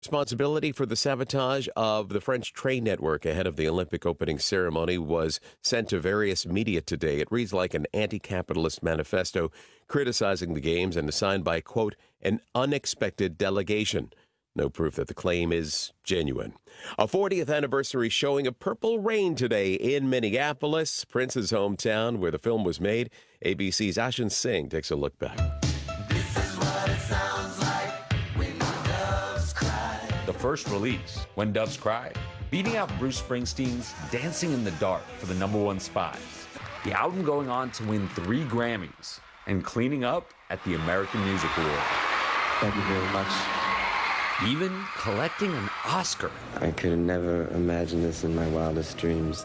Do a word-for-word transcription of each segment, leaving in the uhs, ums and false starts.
Responsibility for the sabotage of the French train network ahead of the Olympic opening ceremony was sent to various media today. It reads like an anti-capitalist manifesto criticizing the games and is signed by, quote, an unexpected delegation. No proof that the claim is genuine. A fortieth anniversary showing of Purple Rain today in Minneapolis, Prince's hometown where the film was made. A B C's Ashin Singh takes a look back. This is what it sounds like when doves cry. The first release, When Doves Cry, beating out Bruce Springsteen's Dancing in the Dark for the number one spot. The album going on to win three Grammys and cleaning up at the American Music Awards. Thank you very much. Even collecting an Oscar. I could have never imagined this in my wildest dreams.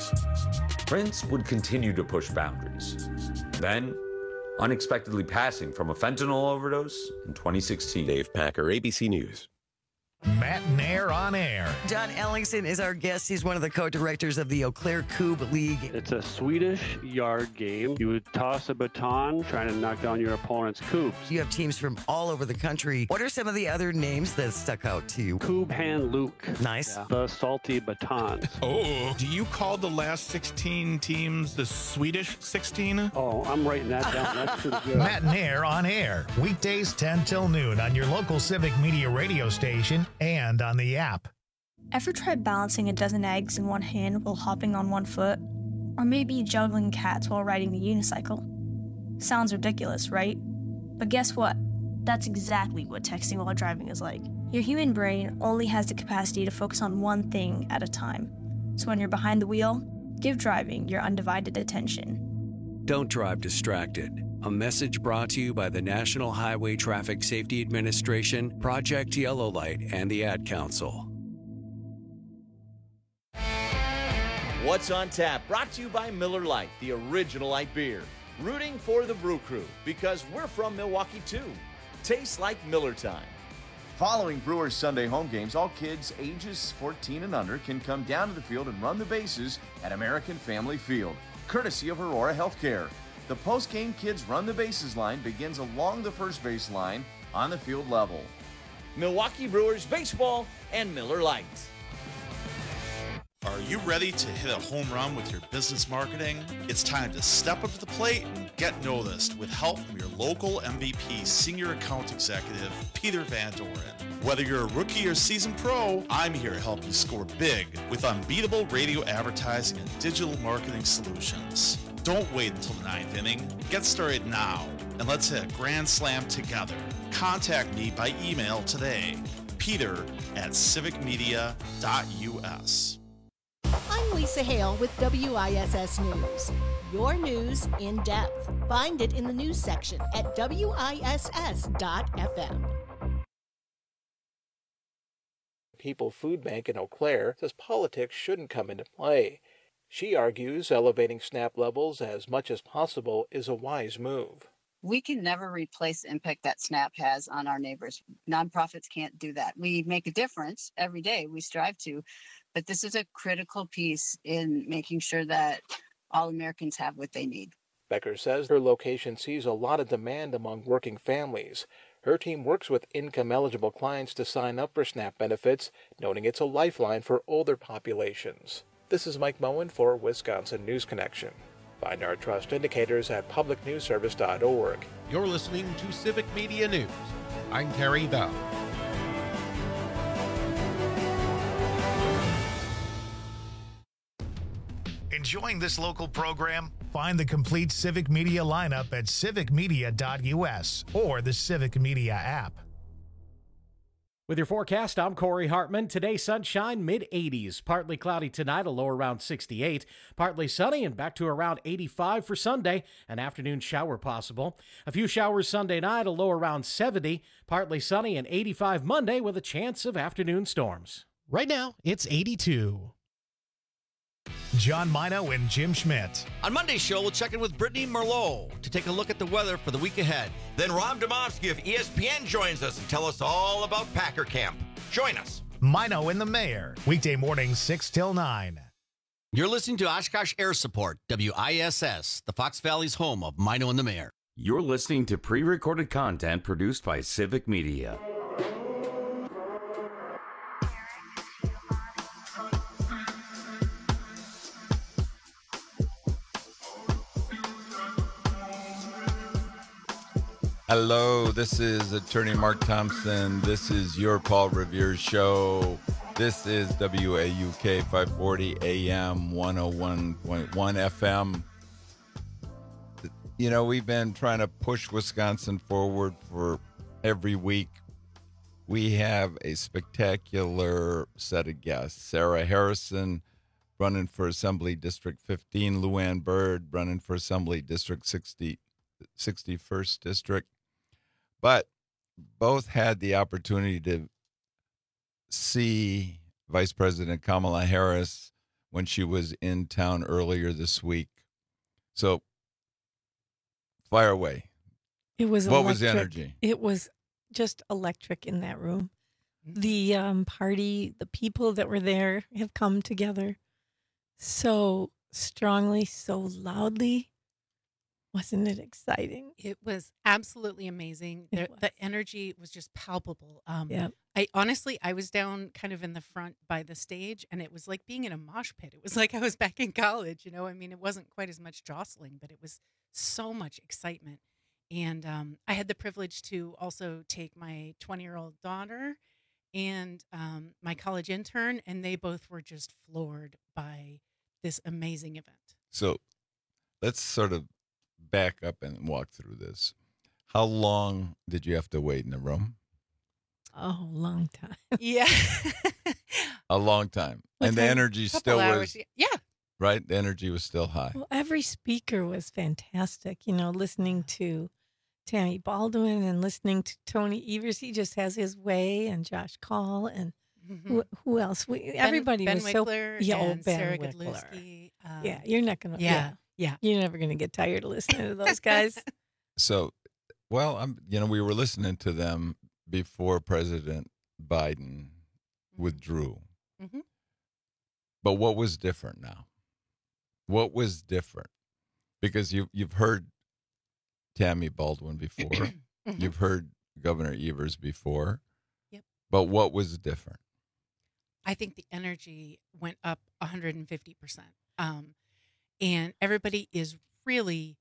Prince would continue to push boundaries. Then, unexpectedly passing from a fentanyl overdose in twenty sixteen. Dave Packer, A B C News. Matt Nair on air. John Ellingson is our guest. He's one of the co-directors of the Eau Claire Coupe League. It's a Swedish yard game. You would toss a baton trying to knock down your opponent's coupes. You have teams from all over the country. What are some of the other names that stuck out to you? Coupe Hand Luke. Nice. Yeah. The salty batons. Oh, do you call the last sixteen teams the Swedish sixteen? Oh, I'm writing that down. That's pretty good. Matt Nair on air. Weekdays ten till noon on your local Civic Media radio station and on the app. Ever tried balancing a dozen eggs in one hand while hopping on one foot? Or maybe juggling cats while riding the unicycle? Sounds ridiculous, right? But guess what? That's exactly what texting while driving is like. Your human brain only has the capacity to focus on one thing at a time. So when you're behind the wheel, give driving your undivided attention. Don't drive distracted. A message brought to you by the National Highway Traffic Safety Administration, Project Yellow Light, and the Ad Council. What's on Tap, brought to you by Miller Lite, the original light beer. Rooting for the Brew Crew, because we're from Milwaukee too. Tastes like Miller time. Following Brewers Sunday home games, all kids ages fourteen and under can come down to the field and run the bases at American Family Field, courtesy of Aurora Healthcare. The post-game Kids Run the Bases line begins along the first base line on the field level. Milwaukee Brewers baseball and Miller Lite. Are you ready to hit a home run with your business marketing? It's time to step up to the plate and get noticed with help from your local M V P Senior Account Executive, Peter Van Doren. Whether you're a rookie or seasoned pro, I'm here to help you score big with unbeatable radio advertising and digital marketing solutions. Don't wait until the ninth inning. Get started now, and let's hit a grand slam together. Contact me by email today, peter at civic media dot u s. I'm Lisa Hale with W I S S News. Your news in depth. Find it in the news section at W I S S dot F M. People Food Bank in Eau Claire says politics shouldn't come into play. She argues elevating SNAP levels as much as possible is a wise move. We can never replace the impact that SNAP has on our neighbors. Nonprofits can't do that. We make a difference every day. We strive to, but this is a critical piece in making sure that all Americans have what they need. Becker says her location sees a lot of demand among working families. Her team works with income-eligible clients to sign up for SNAP benefits, noting it's a lifeline for older populations. This is Mike Moen for Wisconsin News Connection. Find our trust indicators at public news service dot org. You're listening to Civic Media News. I'm Terry Bell. Enjoying this local program? Find the complete Civic Media lineup at civic media dot u s or the Civic Media app. With your forecast, I'm Corey Hartman. Today, sunshine, mid eighties. Partly cloudy tonight, a low around sixty-eight. Partly sunny and back to around eighty-five for Sunday. An afternoon shower possible. A few showers Sunday night, a low around seventy. Partly sunny and eighty-five Monday with a chance of afternoon storms. Right now, it's eighty-two. John Mino and Jim Schmidt. On Monday's show, we'll check in with Brittany Merlot to take a look at the weather for the week ahead. Then Rob Domofsky of E S P N joins us and tell us all about Packer Camp. Join us. Mino and the Mayor, weekday mornings six till nine. You're listening to Oshkosh Air Support, W I S S, the Fox Valley's home of Mino and the Mayor. You're listening to pre-recorded content produced by Civic Media. Hello, this is Attorney Mark Thompson. This is your Paul Revere Show. This is W A U K five forty A M, one oh one point one F M. You know, we've been trying to push Wisconsin forward for every week. We have a spectacular set of guests. Sarah Harrison, running for Assembly District fifteen. Luann Bird, running for Assembly District sixty, sixty-first District. But both had the opportunity to see Vice President Kamala Harris when she was in town earlier this week. So, fire away. It was what electric. was the energy? It was just electric in that room. The um, party, the people that were there have come together so strongly, so loudly. Wasn't it exciting? It was absolutely amazing. The, the energy was just palpable. Um, Yep. I honestly, I was down kind of in the front by the stage, and it was like being in a mosh pit. It was like I was back in college. You know, I mean, it wasn't quite as much jostling, but it was so much excitement. And um, I had the privilege to also take my twenty-year-old daughter and um, my college intern, and they both were just floored by this amazing event. So, let's sort of back up and walk through this. How long did you have to wait in the room? Oh, long time. Yeah. A long time. What and the time? energy Couple still hours, was, yeah. right? The energy was still high. Well, every speaker was fantastic. You know, listening to Tammy Baldwin and listening to Tony Evers. He just has his way, and Josh Call, and who, who else? We, everybody Ben was Wickler so yeah, oh, and Ben Sarah Wickler. Godlewski, um, yeah, you're not gonna. yeah, Yeah, yeah. You're never gonna get tired of listening to those guys. So, well, I'm, you know, we were listening to them before President Biden withdrew. Mhm. But what was different now? What was different? Because you you've heard Tammy Baldwin before. Mhm. You've heard Governor Evers before. Yep. But what was different? I think the energy went up one hundred fifty percent. Um, and everybody is really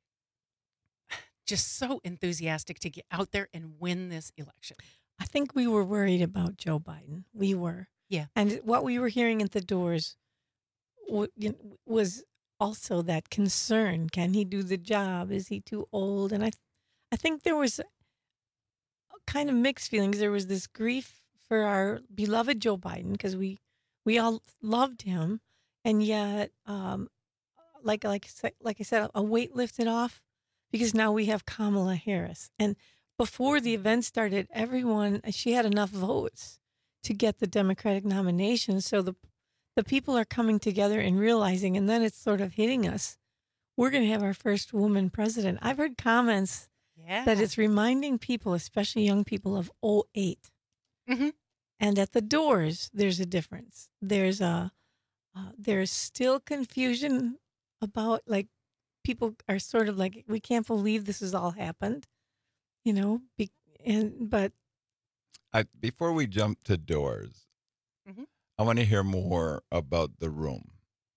just so enthusiastic to get out there and win this election. I think we were worried about Joe Biden. We were. Yeah. And what we were hearing at the doors wa- you know, was also that concern. Can he do the job? Is he too old? And I, I think there was kind of mixed feelings. There was this grief for our beloved Joe Biden because we, we all loved him. And yet, um, like, like, I said- like I said, a weight lifted off because now we have Kamala Harris. And before the event started, everyone, she had enough votes to get the Democratic nomination. So the the people are coming together and realizing, and then it's sort of hitting us. We're going to have our first woman president. I've heard comments Yeah. that it's reminding people, especially young people, of oh eight. Mhm. And at the doors, there's a difference. There's a uh, there's still confusion about, like, people are sort of like, we can't believe this has all happened. You know, be, and but I, before we jump to doors, Mhm. I want to hear more about the room.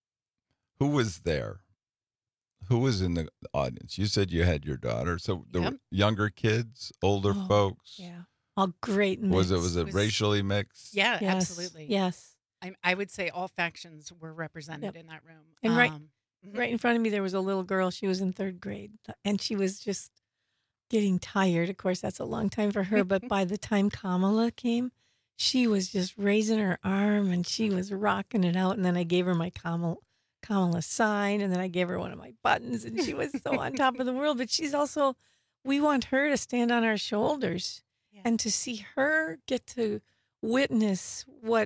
Who was there? Who was in the audience? You said you had your daughter. So the Yep. younger kids, older Oh, folks. yeah, all great. Mix. Was it was it racially mixed? Yeah, Yes, absolutely. yes. I, I would say all factions were represented Yep. in that room. And right, Um, mhm. right in front of me, there was a little girl. She was in third grade, and she was just getting tired. Of course, that's a long time for her. But by the time Kamala came, she was just raising her arm and she was rocking it out. And then I gave her my Kamala, Kamala sign, and then I gave her one of my buttons, and she was so on top of the world. But she's also, we want her to stand on our shoulders and to see her get to witness what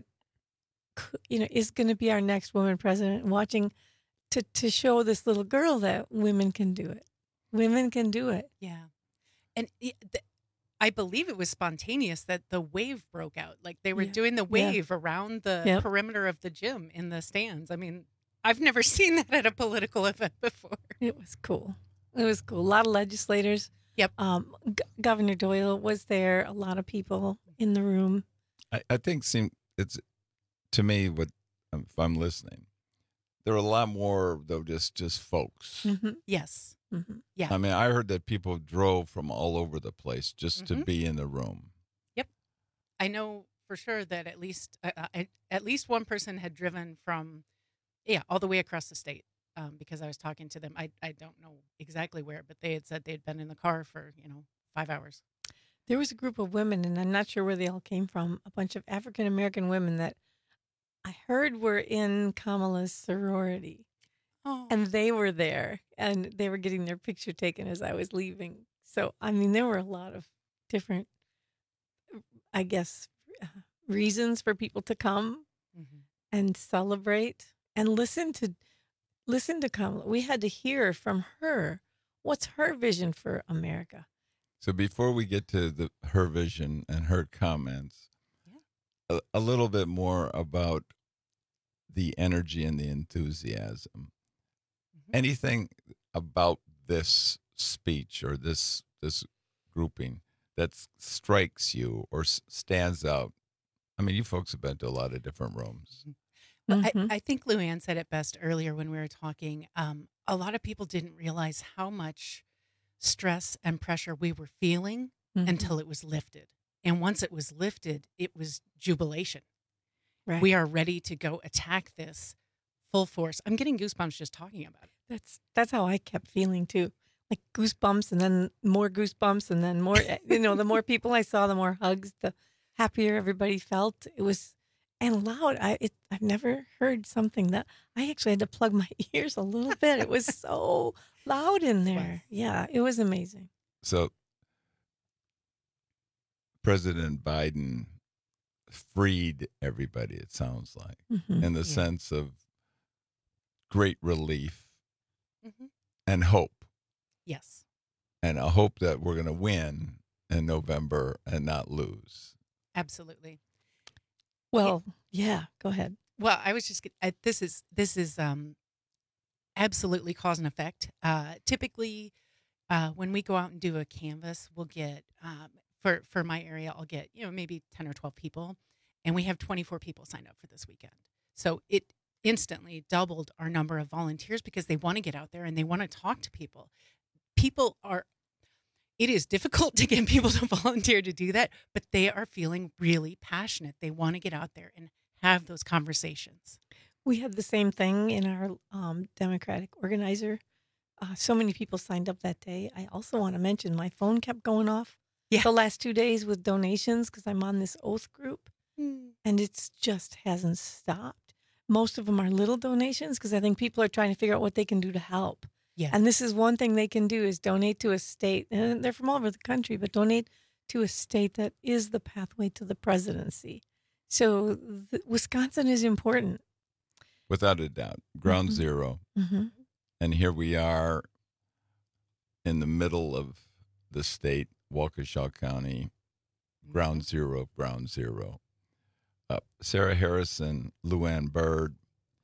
c- you know is going to be our next woman president. Watching to to show this little girl that women can do it. Women can do it. Yeah. And it, the, I believe it was spontaneous that the wave broke out. Like they were Yeah. doing the Yeah. wave around the Yep. perimeter of the gym in the stands. I mean, I've never seen that at a political event before. It was cool. It was cool. A lot of legislators. Yep. Um, G- Governor Doyle was there. A lot of people in the room. I, I think seem it's to me what if I'm listening, there are a lot more, though, just, just folks. Mm-hmm. Yes. Mm-hmm. Yeah. I mean, I heard that people drove from all over the place just Mhm. to be in the room. Yep. I know for sure that at least uh, uh, at- at least one person had driven from, yeah, all the way across the state. Um, because I was talking to them. I I don't know exactly where, but they had said they had been in the car for, you know, five hours. There was a group of women, and I'm not sure where they all came from, a bunch of African American women that I heard were in Kamala's sorority. Oh. And they were there, and they were getting their picture taken as I was leaving. So, I mean, there were a lot of different, I guess, uh, reasons for people to come Mhm. and celebrate and listen to listen to Kamala. We had to hear from her. What's her vision for America? So before we get to the her vision and her comments, a, a little bit more about the energy and the enthusiasm. Anything about this speech or this this grouping that s- strikes you or s- stands out? I mean, you folks have been to a lot of different rooms. Well, Mhm. I, I think Luann said it best earlier when we were talking. Um, a lot of people didn't realize how much stress and pressure we were feeling Mhm. until it was lifted. And once it was lifted, it was jubilation. Right. We are ready to go attack this full force. I'm getting goosebumps just talking about it. That's that's how I kept feeling too, like goosebumps, and then more goosebumps, and then more. You know, the more people I saw, the more hugs, the happier everybody felt. It was and loud. I it, I've never heard something that I actually had to plug my ears a little bit. It was so loud in there. Yeah, it was amazing. So President Biden freed everybody, it sounds like, Mhm. in the Yeah. sense of great relief Mhm. and hope. Yes. And a hope that we're going to win in November and not lose. Absolutely. Well, yeah. Go ahead. Well, I was just get- I, this is this is um absolutely cause and effect. Uh, typically, uh, when we go out and do a canvas, we'll get um, for for my area, I'll get you know maybe ten or twelve people, and we have twenty-four people signed up for this weekend. So it instantly doubled our number of volunteers because they want to get out there and they want to talk to people. People are. It is difficult to get people to volunteer to do that, but they are feeling really passionate. They want to get out there and have those conversations. We had the same thing in our um, Democratic organizer. Uh, so many people signed up that day. I also want to mention my phone kept going off Yeah. the last two days with donations because I'm on this oath group, Hmm. and it's just hasn't stopped. Most of them are little donations because I think people are trying to figure out what they can do to help. Yeah. And this is one thing they can do is donate to a state, and they're from all over the country, but donate to a state that is the pathway to the presidency. So the, Wisconsin is important. Without a doubt. Ground Mhm. zero. Mm-hmm. And here we are in the middle of the state, Waukesha County, ground zero of ground zero. Uh, Sarah Harrison, Luann Bird,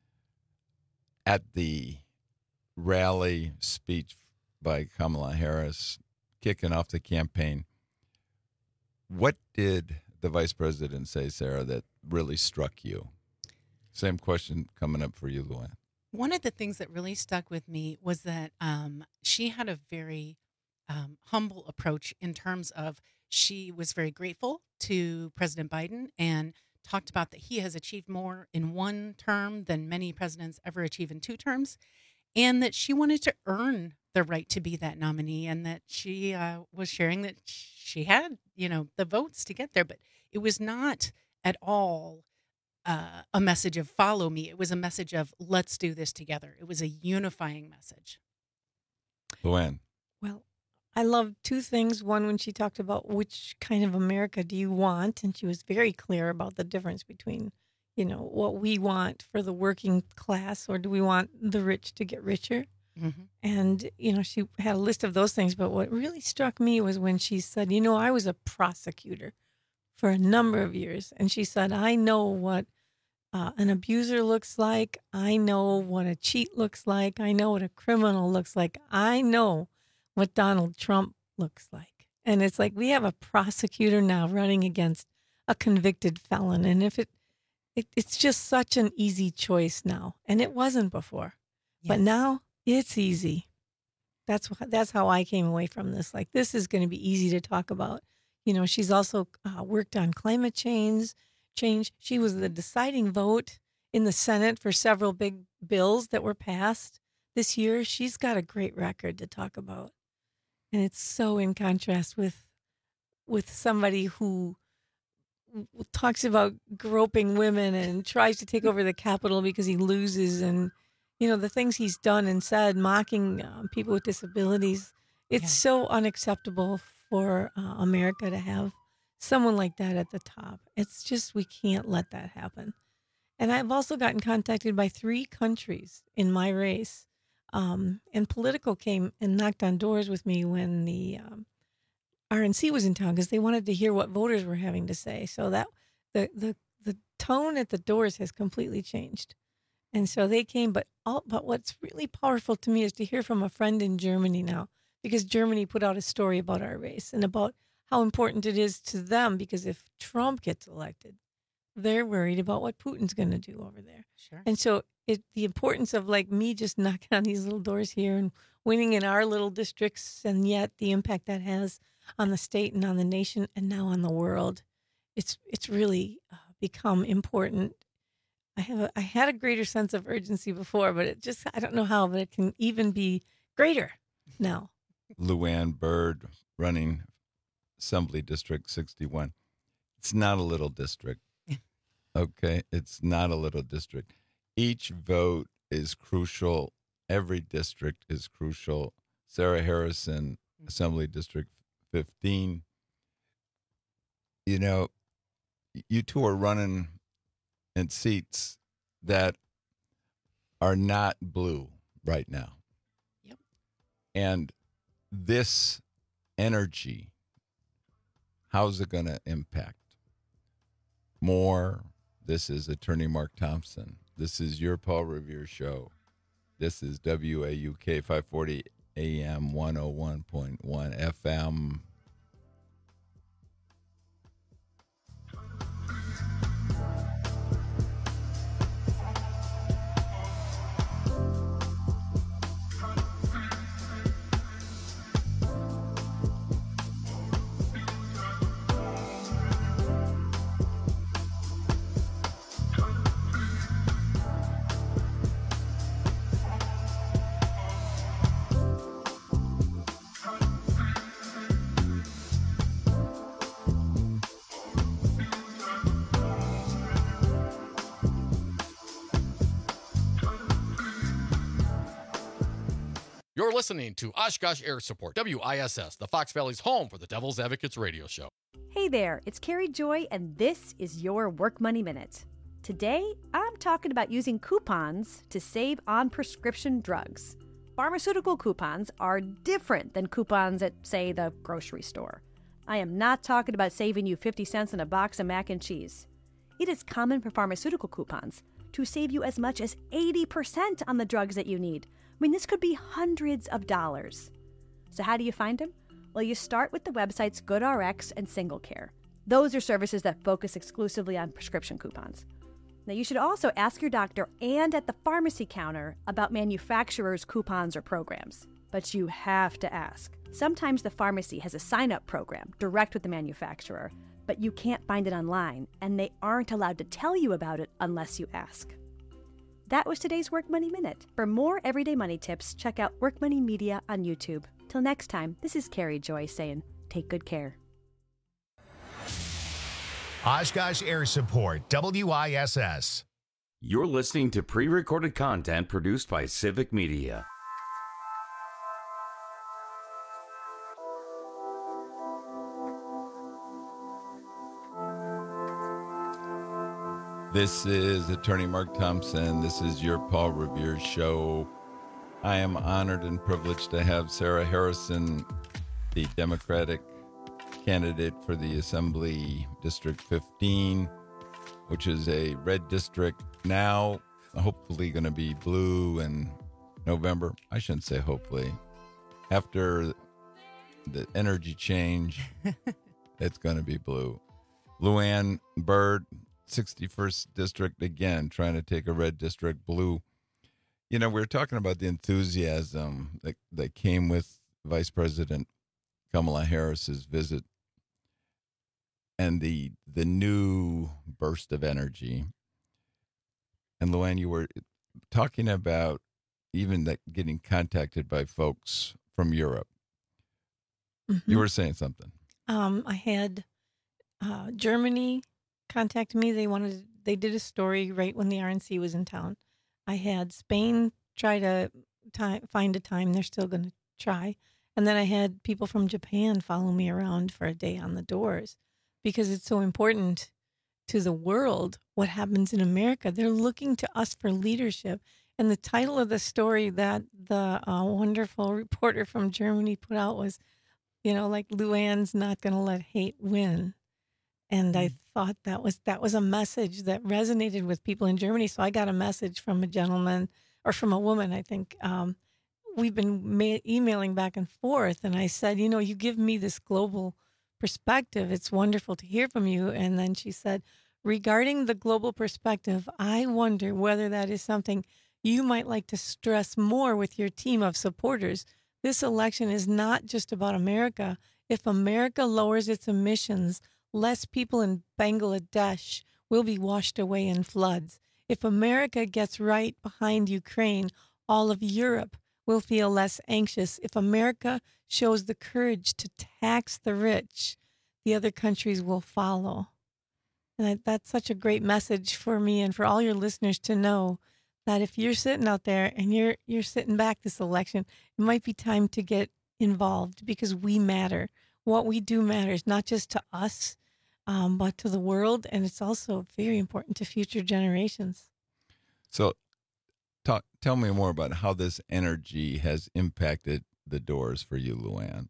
at the rally speech by Kamala Harris, kicking off the campaign. What did the vice president say, Sarah, that really struck you? Same question coming up for you, Luann. One of the things that really stuck with me was that um, she had a very um, humble approach in terms of she was very grateful to President Biden and talked about that he has achieved more in one term than many presidents ever achieve in two terms, and that she wanted to earn the right to be that nominee, and that she uh, was sharing that she had, you know, the votes to get there, but it was not at all uh, a message of follow me. It was a message of let's do this together. It was a unifying message. Luann. Well, I love two things. One, when she talked about which kind of America do you want, and she was very clear about the difference between, you know, what we want for the working class, or do we want the rich to get richer? Mm-hmm. And, you know, she had a list of those things. But what really struck me was when she said, you know, I was a prosecutor for a number of years. And she said, I know what uh, an abuser looks like. I know what a cheat looks like. I know what a criminal looks like. I know what Donald Trump looks like. And it's like we have a prosecutor now running against a convicted felon. And if it it, it's just such an easy choice now, and it wasn't before. But now it's easy. That's wh- that's how I came away from this. Like, this is going to be easy to talk about. You know, she's also uh, worked on climate change. Change. She was the deciding vote in the Senate for several big bills that were passed this year. She's got a great record to talk about, and it's so in contrast with with somebody who talks about groping women and tries to take over the Capitol because he loses, and you know the things he's done and said, mocking um, people with disabilities. It's yeah. so unacceptable for uh, America to have someone like that at the top. It's just, we can't let that happen. And I've also gotten contacted by three countries in my race. Um, and Politico came and knocked on doors with me when the um, R N C was in town because they wanted to hear what voters were having to say. So that the the the tone at the doors has completely changed. And so they came, but all but what's really powerful to me is to hear from a friend in Germany now, because Germany put out a story about our race and about how important it is to them, because if Trump gets elected, they're worried about what Putin's going to do over there. Sure. And so it the importance of like me just knocking on these little doors here and winning in our little districts, and yet the impact that has on the state and on the nation and now on the world, it's it's really uh, become important. I have a, I had a greater sense of urgency before, but it just, I don't know how, but it can even be greater now. Luann Byrd, running Assembly District sixty-one. It's not a little district. Okay, it's not a little district. Each vote is crucial. Every district is crucial. Sarah Harrison, Assembly District fifteen. You know, you two are running in seats that are not blue right now. Yep. And this energy, how's it going to impact? More. This is Attorney Mark Thompson. This is your Paul Revere Show. This is W A U K five forty A M one oh one point one F M. You're listening to Oshkosh Air Support, W I S S, the Fox Valley's home for the Devil's Advocates radio show. Hey there, it's Carrie Joy, and this is your Work Money Minute. Today, I'm talking about using coupons to save on prescription drugs. Pharmaceutical coupons are different than coupons at, say, the grocery store. I am not talking about saving you fifty cents on a box of mac and cheese. It is common for pharmaceutical coupons to save you as much as eighty percent on the drugs that you need. I mean, this could be hundreds of dollars. So how do you find them? Well, you start with the websites GoodRx and SingleCare. Those are services that focus exclusively on prescription coupons. Now, you should also ask your doctor and at the pharmacy counter about manufacturers' coupons or programs. But you have to ask. Sometimes the pharmacy has a sign-up program direct with the manufacturer, but you can't find it online, and they aren't allowed to tell you about it unless you ask. That was today's Work Money Minute. For more everyday money tips, check out Work Money Media on YouTube. Till next time, this is Carrie Joy saying, take good care. Oshkosh Air Support, W I S S. You're listening to pre-recorded content produced by Civic Media. This is Attorney Mark Thompson. This is your Paul Revere Show. I am honored and privileged to have Sarah Harrison, the Democratic candidate for the Assembly District fifteen, which is a red district now, hopefully going to be blue in November. I shouldn't say hopefully. After the energy change, it's going to be blue. Luann Byrd, sixty-first district again, trying to take a red district blue. You know, we were talking about the enthusiasm that, that came with Vice President Kamala Harris's visit and the the new burst of energy. And Luann, you were talking about even that getting contacted by folks from Europe. Mm-hmm. You were saying something. Um, I had uh, Germany contact me. They wanted, they did a story right when the R N C was in town. I had Spain try to ti- find a time. They're still going to try. And then I had people from Japan follow me around for a day on the doors because it's so important to the world what happens in America. They're looking to us for leadership. And the title of the story that the uh, wonderful reporter from Germany put out was, you know, like Luann's not going to let hate win. And I thought that was that was a message that resonated with people in Germany. So I got a message from a gentleman or from a woman, I think. Um, we've been ma- emailing back and forth. And I said, you know, you give me this global perspective. It's wonderful to hear from you. And then she said, regarding the global perspective, I wonder whether that is something you might like to stress more with your team of supporters. This election is not just about America. If America lowers its emissions, less people in Bangladesh will be washed away in floods. If America gets right behind Ukraine, all of Europe will feel less anxious. If America shows the courage to tax the rich, the other countries will follow. And that, that's such a great message for me and for all your listeners to know that if you're sitting out there and you're you're sitting back this election, it might be time to get involved because we matter. What we do matters, not just to us, um, but to the world. And it's also very important to future generations. So talk, tell me more about how this energy has impacted the doors for you, Luann.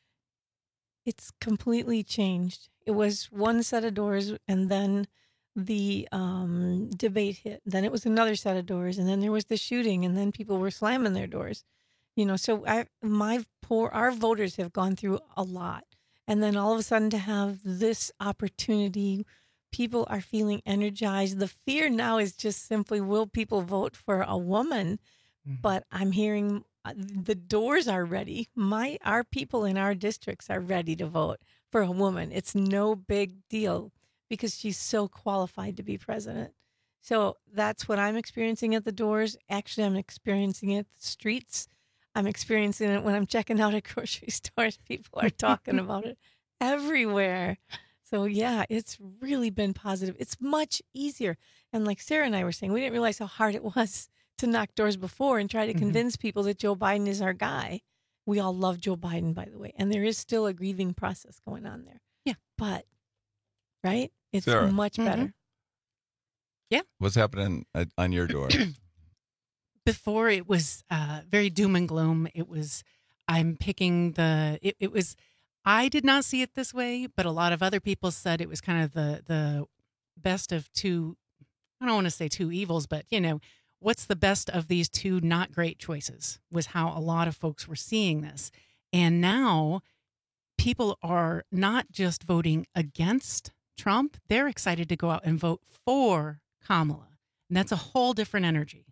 It's completely changed. It was one set of doors, and then the um, debate hit. Then it was another set of doors, and then there was the shooting, and then people were slamming their doors. You know, so I, my poor, our voters have gone through a lot. And then all of a sudden to have this opportunity, people are feeling energized. The fear now is just simply, will people vote for a woman? Mm-hmm. But I'm hearing uh, the doors are ready. My, our people in our districts are ready to vote for a woman. It's no big deal because she's so qualified to be president. So that's what I'm experiencing at the doors. Actually, I'm experiencing it at the streets. I'm experiencing it when I'm checking out at grocery stores. People are talking about it everywhere. So, yeah, it's really been positive. It's much easier. And like Sarah and I were saying, we didn't realize how hard it was to knock doors before and try to convince mm-hmm. people that Joe Biden is our guy. We all love Joe Biden, by the way. And there is still a grieving process going on there. Yeah. But, right? It's Sarah. much better. Mm-hmm. Yeah. What's happening at, on your door? Before it was uh, very doom and gloom. It was, I'm picking the, it, it was, I did not see it this way, but a lot of other people said it was kind of the, the best of two, I don't want to say two evils, but you know, what's the best of these two not great choices was how a lot of folks were seeing this. And now people are not just voting against Trump, they're excited to go out and vote for Kamala. And that's a whole different energy.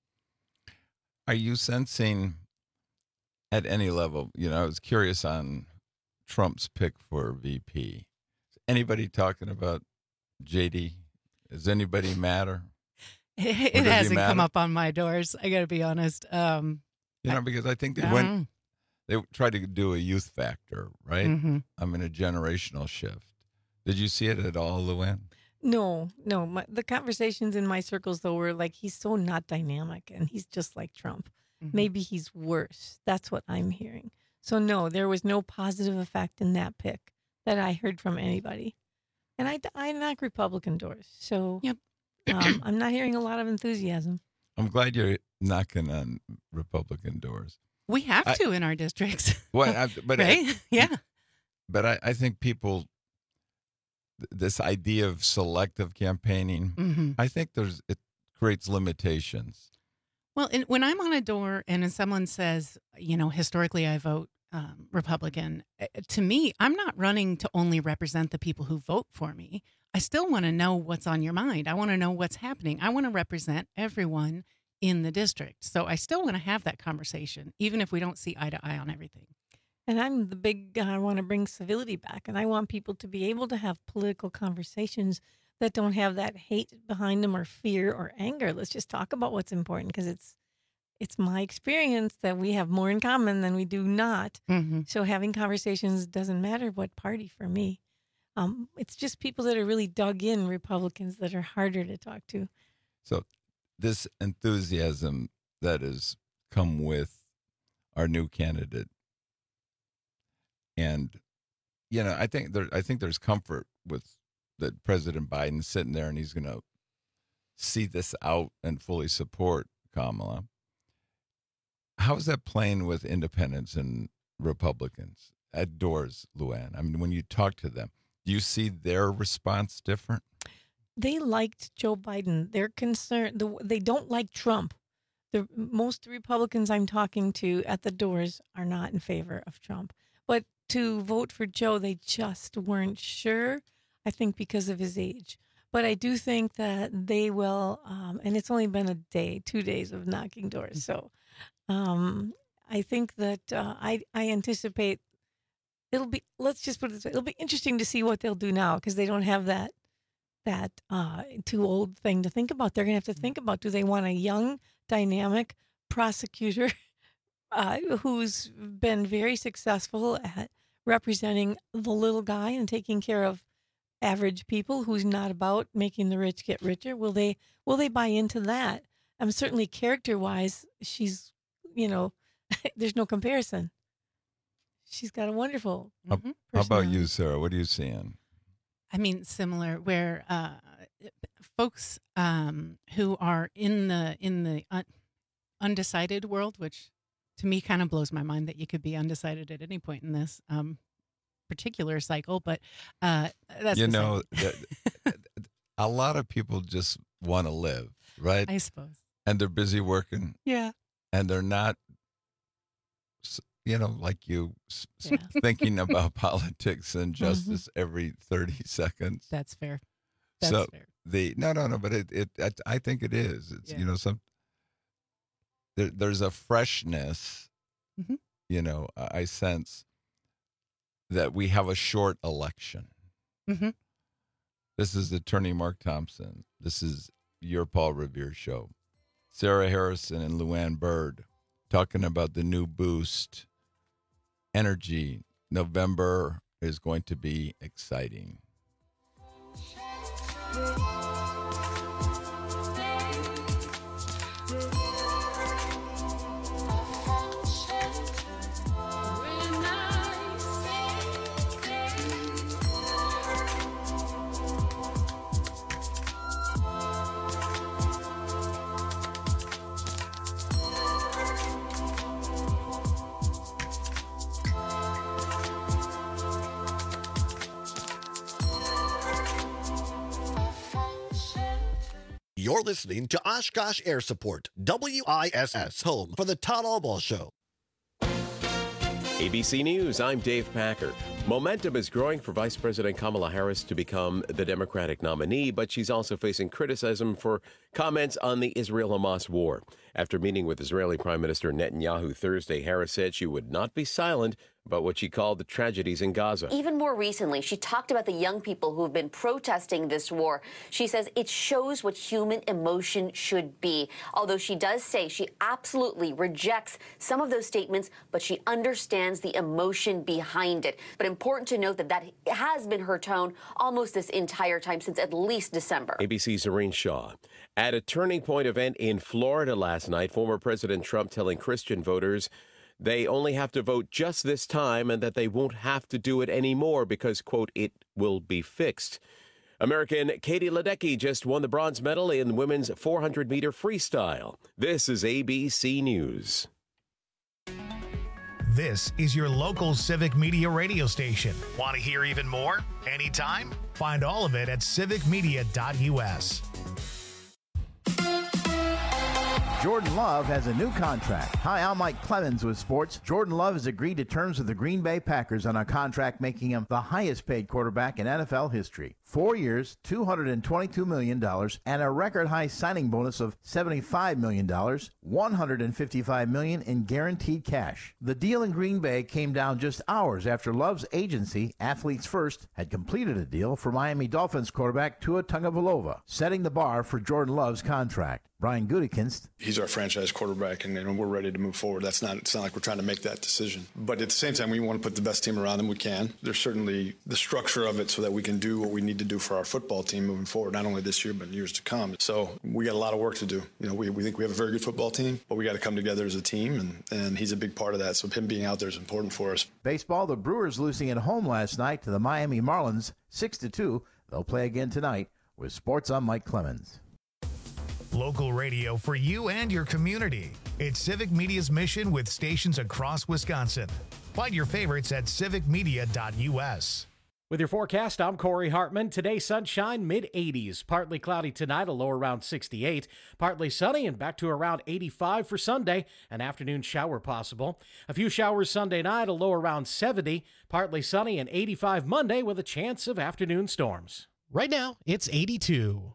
Are you sensing at any level, you know, I was curious on Trump's pick for V P. Is anybody talking about J D? Does anybody matter? It, it hasn't matter? come up on my doors. I got to be honest. Um, you know, because I think they I went, they tried to do a youth factor, right? Mm-hmm. I mean, a generational shift. Did you see it at all, Luann? No, no. My, the conversations in my circles, though, were like, he's so not dynamic and he's just like Trump. Mm-hmm. Maybe he's worse. That's what I'm hearing. So, no, there was no positive effect in that pick that I heard from anybody. And I, I knock Republican doors. So yep. um, I'm not hearing a lot of enthusiasm. I'm glad you're knocking on Republican doors. We have I, to in our districts. Well, I, but right? I, yeah. But I, I think people... this idea of selective campaigning, mm-hmm. I think there's it creates limitations. Well, and when I'm on a door and someone says, you know, historically I vote um, Republican, uh, to me, I'm not running to only represent the people who vote for me. I still want to know what's on your mind. I want to know what's happening. I want to represent everyone in the district. So I still want to have that conversation, even if we don't see eye to eye on everything. And I'm the big, uh, I want to bring civility back. And I want people to be able to have political conversations that don't have that hate behind them or fear or anger. Let's just talk about what's important, because it's it's my experience that we have more in common than we do not. Mm-hmm. So having conversations doesn't matter what party for me. Um, it's just people that are really dug in, Republicans, that are harder to talk to. So this enthusiasm that has come with our new candidate, and you know, I think there, I think there's comfort with that President Biden sitting there and he's going to see this out and fully support Kamala. How is that playing with independents and Republicans at doors, Luann? I mean, when you talk to them, do you see their response different? They liked Joe Biden. They're concerned. The, they don't like Trump. The most Republicans I'm talking to at the doors are not in favor of Trump. But to vote for Joe, they just weren't sure, I think because of his age. But I do think that they will, um, and it's only been a day, two days of knocking doors. So um, I think that uh, I, I anticipate it'll be, let's just put it this way, it'll be interesting to see what they'll do now, because they don't have that that uh, too old thing to think about. They're going to have to think about, do they want a young, dynamic prosecutor uh, who's been very successful at representing the little guy and taking care of average people, who's not about making the rich get richer? Will they will they buy into that? I'm um, certainly character-wise, she's, you know, there's no comparison. She's got a wonderful mm-hmm. How about you, Sarah? What are you seeing? I mean, similar, where uh, folks um, who are in the in the un- undecided world, which to me kind of blows my mind that you could be undecided at any point in this um, particular cycle. But uh, that's you know, that, a lot of people just want to live, right? I suppose, and they're busy working. Yeah, and they're not. You know, like you, yeah. thinking about politics and justice mm-hmm. every thirty seconds. That's fair. That's so fair. the no, no, no, but it, it, it I think it is. It's yeah. you know some. There, there's a freshness. Mm-hmm. You know, I sense that we have a short election. Mm-hmm. This is Attorney Mark Thompson. This is your Paul Revere show. Sarah Harrison and Luann Bird talking about the new Boost energy. November is going to be exciting. You're listening to Oshkosh Air Support, W I S S, home for the Todd Albaugh Show. A B C News, I'm Dave Packer. Momentum is growing for Vice President Kamala Harris to become the Democratic nominee, but she's also facing criticism for comments on the Israel-Hamas war. After meeting with Israeli Prime Minister Netanyahu Thursday, Harris said she would not be silent about what she called the tragedies in Gaza. Even more recently, she talked about the young people who have been protesting this war. She says it shows what human emotion should be. Although she does say she absolutely rejects some of those statements, but she understands the emotion behind it. But important to note that that has been her tone almost this entire time, since at least December. A B C's Irene Shaw. At a Turning Point event in Florida last night, former President Trump telling Christian voters they only have to vote just this time and that they won't have to do it anymore because, quote, it will be fixed. American Katie Ledecky just won the bronze medal in women's four hundred meter freestyle. This is A B C News. This is your local Civic Media radio station. Want to hear even more? Anytime? Find all of it at civic media dot U S. Jordan Love has a new contract. Hi, I'm Mike Clemens with sports. Jordan Love has agreed to terms with the Green Bay Packers on a contract making him the highest paid quarterback in N F L history. Four years, two hundred twenty-two million dollars, and a record high signing bonus of seventy-five million dollars, one hundred fifty-five million dollars in guaranteed cash. The deal in Green Bay came down just hours after Love's agency, Athletes First, had completed a deal for Miami Dolphins quarterback Tua Tagovailoa, setting the bar for Jordan Love's contract. Brian Gutekunst. He's our franchise quarterback, and, and we're ready to move forward. That's not, it's not like we're trying to make that decision. But at the same time, we want to put the best team around him we can. There's certainly the structure of it so that we can do what we need to do for our football team moving forward, not only this year, but in years to come. So we got a lot of work to do. You know, we, we think we have a very good football team, but we got to come together as a team, and, and he's a big part of that. So him being out there is important for us. Baseball, the Brewers losing at home last night to the Miami Marlins, six to two. They'll play again tonight. With sports, I'm Mike Clemens. Local radio for you and your community. It's Civic Media's mission with stations across Wisconsin. Find your favorites at civic media dot u s. With your forecast, I'm Corey Hartman. Today, sunshine, mid eighties. Partly cloudy tonight, a low around sixty-eight. Partly sunny and back to around eighty-five for Sunday. An afternoon shower possible. A few showers Sunday night, a low around seventy. Partly sunny and eighty-five Monday with a chance of afternoon storms. Right now, it's eighty-two.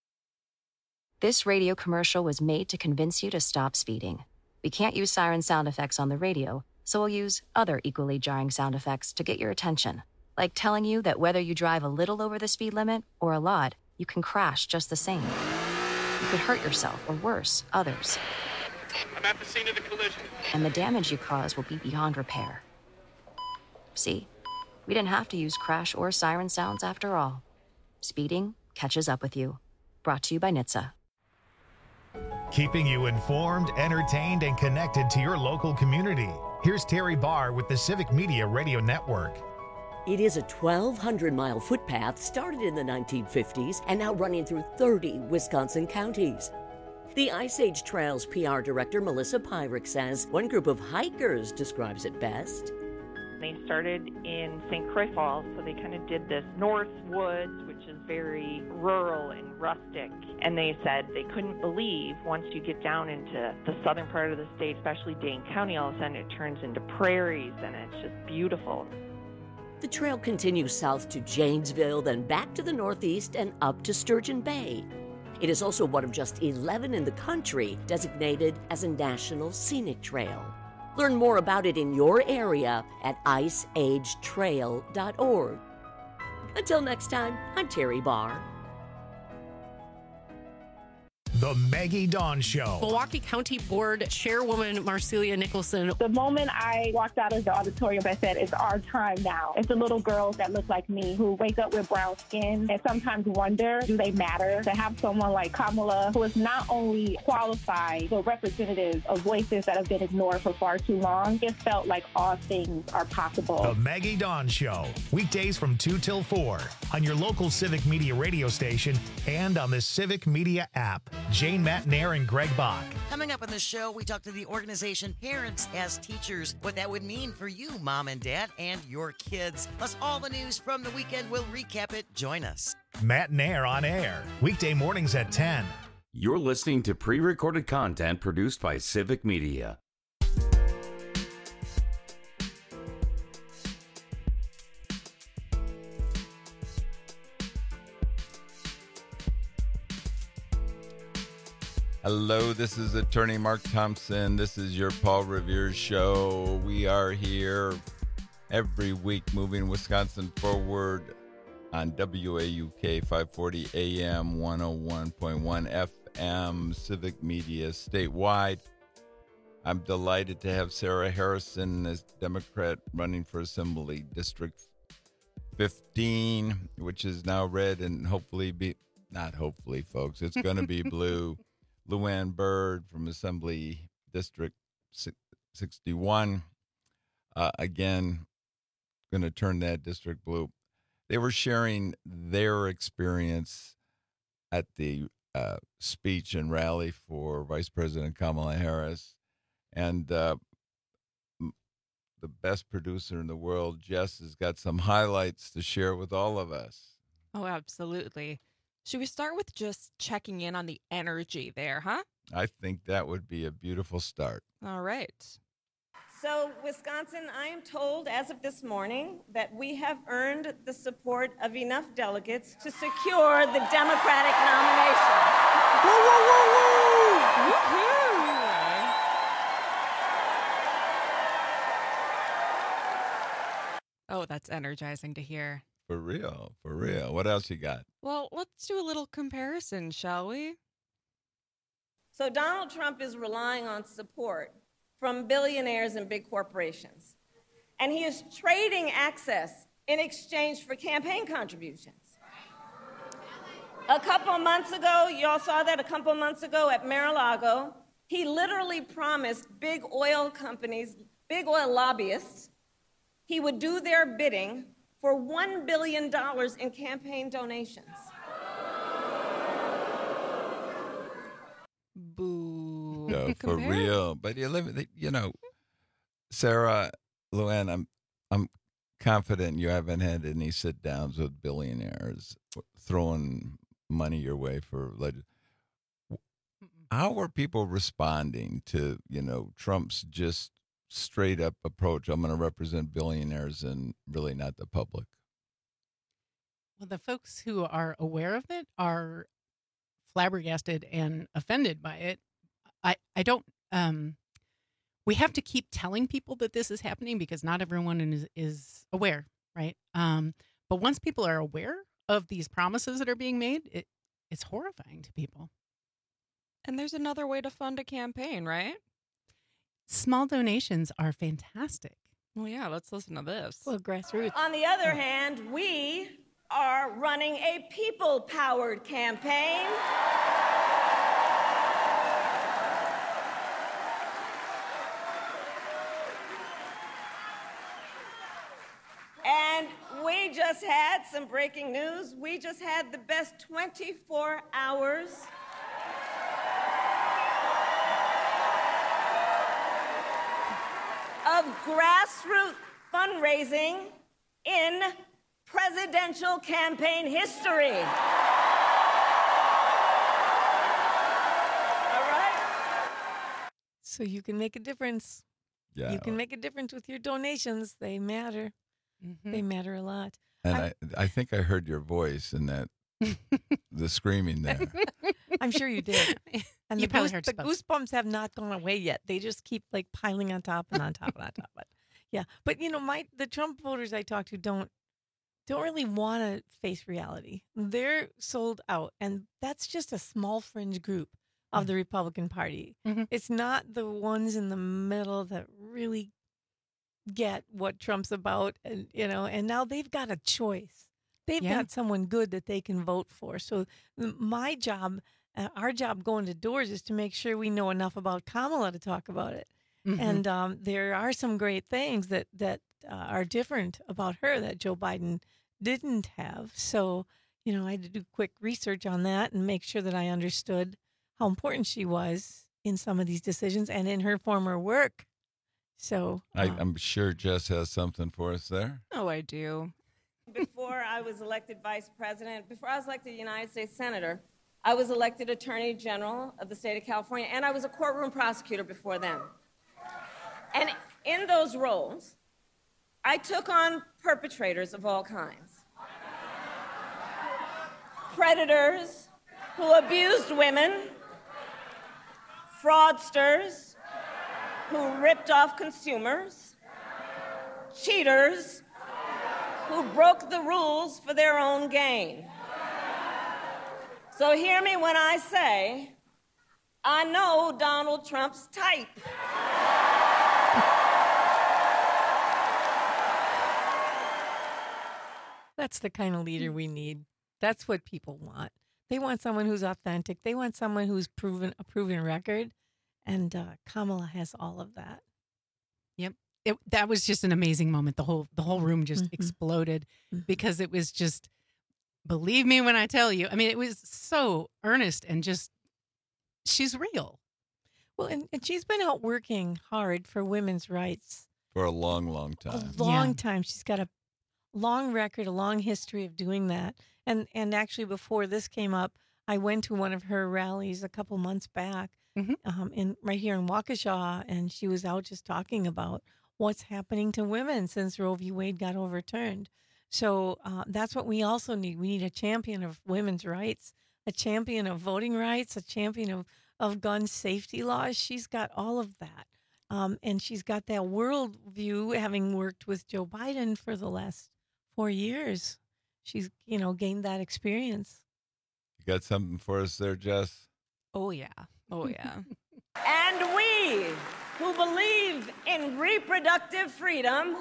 This radio commercial was made to convince you to stop speeding. We can't use siren sound effects on the radio, so we'll use other equally jarring sound effects to get your attention. Like telling you that whether you drive a little over the speed limit or a lot, you can crash just the same. You could hurt yourself or worse, others. I'm at the scene of the collision. And the damage you cause will be beyond repair. See, we didn't have to use crash or siren sounds after all. Speeding catches up with you. Brought to you by N H T S A. Keeping you informed, entertained, and connected to your local community. Here's Terry Barr with the Civic Media Radio Network. It is a twelve hundred mile footpath started in the nineteen fifties and now running through thirty Wisconsin counties. The Ice Age Trails P R director Melissa Pyrick says one group of hikers describes it best. They started in Saint Croix Falls, so they kind of did this North Woods, which is very rural and rustic. And they said they couldn't believe once you get down into the southern part of the state, especially Dane County, all of a sudden it turns into prairies and it's just beautiful. The trail continues south to Janesville, then back to the northeast and up to Sturgeon Bay. It is also one of just eleven in the country designated as a National Scenic Trail. Learn more about it in your area at ice age trail dot org. Until next time, I'm Terry Barr. The Maggie Dawn Show. Milwaukee County Board Chairwoman Marcelia Nicholson. The moment I walked out of the auditorium, I said, it's our time now. It's the little girls that look like me who wake up with brown skin and sometimes wonder, do they matter? To have someone like Kamala, who is not only qualified, but representative of voices that have been ignored for far too long, it felt like all things are possible. The Maggie Dawn Show. Weekdays from two till four on your local Civic Media radio station and on the Civic Media app. Jane Matnair and Greg Bach. Coming up on the show, we talk to the organization Parents as Teachers, what that would mean for you, mom and dad, and your kids. Plus, all the news from the weekend. We'll recap it. Join us. Matnair on air, weekday mornings at ten. You're listening to pre-recorded content produced by Civic Media. Hello, this is Attorney Mark Thompson. This is your Paul Revere Show. We are here every week moving Wisconsin forward on W A U K five forty A M, one oh one point one F M, Civic Media statewide. I'm delighted to have Sarah Harrison as Democrat running for Assembly District fifteen, which is now red and hopefully be, not hopefully, folks, it's going to be blue. Luann Bird from Assembly District sixty-one, uh, again, going to turn that district blue. They were sharing their experience at the uh, speech and rally for Vice President Kamala Harris. And uh, the best producer in the world, Jess, has got some highlights to share with all of us. Oh, absolutely. Should we start with just checking in on the energy there, huh? I think that would be a beautiful start. All right. So, Wisconsin, I am told as of this morning that we have earned the support of enough delegates to secure the Democratic nomination. Woo, woo, woo, woo! Woo-hoo! Oh, that's energizing to hear. For real, for real. What else you got? Well, let's do a little comparison, shall we? So, Donald Trump is relying on support from billionaires and big corporations. And he is trading access in exchange for campaign contributions. A couple months ago, y'all saw that a couple months ago at Mar-a-Lago, he literally promised big oil companies, big oil lobbyists, he would do their bidding for one billion dollars in campaign donations. Boo. No, for real. But you live, you know, Sarah, Luann, I'm, I'm confident you haven't had any sit downs with billionaires throwing money your way for legend. How are people responding to, you know, Trump's just straight up approach? I'm going to represent billionaires and really not the public. Well, the folks who are aware of it are flabbergasted and offended by it. I, I don't, um, we have to keep telling people that this is happening because not everyone is, is aware, right? Um, but once people are aware of these promises that are being made, it, it's horrifying to people. And there's another way to fund a campaign, right? Small donations are fantastic. Well, yeah, let's listen to this. Well, grassroots. On the other hand, we are running a people-powered campaign. And we just had some breaking news. We just had the best twenty-four hours of grassroots fundraising in presidential campaign history. All right? So you can make a difference. Yeah. You can make a difference with your donations. They matter. Mm-hmm. They matter a lot. And I, I, I think I heard your voice in that, the screaming there. I'm sure you did. And You the, probably goose, heard the some. goosebumps have not gone away yet. They just keep like piling on top and on top and on top. But yeah, but you know, my the Trump voters I talk to don't don't really want to face reality. They're sold out, and that's just a small fringe group of the Republican Party. Mm-hmm. It's not the ones in the middle that really get what Trump's about, and you know, and now they've got a choice. They've Yeah. got someone good that they can vote for. So m- my job, uh, our job going to doors is to make sure we know enough about Kamala to talk about it. Mhm. And um, there are some great things that, that uh, are different about her that Joe Biden didn't have. So, you know, I had to do quick research on that and make sure that I understood how important she was in some of these decisions and in her former work. So I, um, I'm sure Jess has something for us there. Oh, I do. Before I was elected vice president, before I was elected United States Senator, I was elected Attorney General of the state of California, and I was a courtroom prosecutor before then. And in those roles, I took on perpetrators of all kinds. Predators who abused women, fraudsters who ripped off consumers, cheaters who broke the rules for their own gain. So hear me when I say, I know Donald Trump's type. that's the kind of leader we need. That's what people want. They want someone who's authentic. They want someone who's proven a proven record. And uh, Kamala has all of that. Yep. It, that was just an amazing moment. The whole the whole room just Mhm. exploded Mhm. because it was just, believe me when I tell you. I mean, it was so earnest and just, she's real. Well, and, and she's been out working hard for women's rights For a long, long a time. long Yeah. time. She's got a long record, a long history of doing that. And and actually, before this came up, I went to one of her rallies a couple months back, Mhm. um, in right here in Waukesha, and she was out just talking about what's happening to women since Roe v. Wade got overturned. So uh, that's what we also need. We need a champion of women's rights, a champion of voting rights, a champion of, of gun safety laws. She's got all of that. Um, and she's got that world view, having worked with Joe Biden for the last four years. She's, you know, gained that experience. You got something for us there, Jess? Oh, yeah. Oh, yeah. And we who believe in reproductive freedom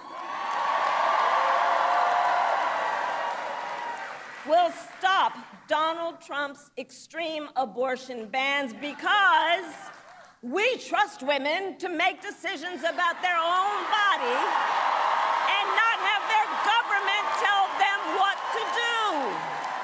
will stop Donald Trump's extreme abortion bans because we trust women to make decisions about their own body and not have their government tell them what to do.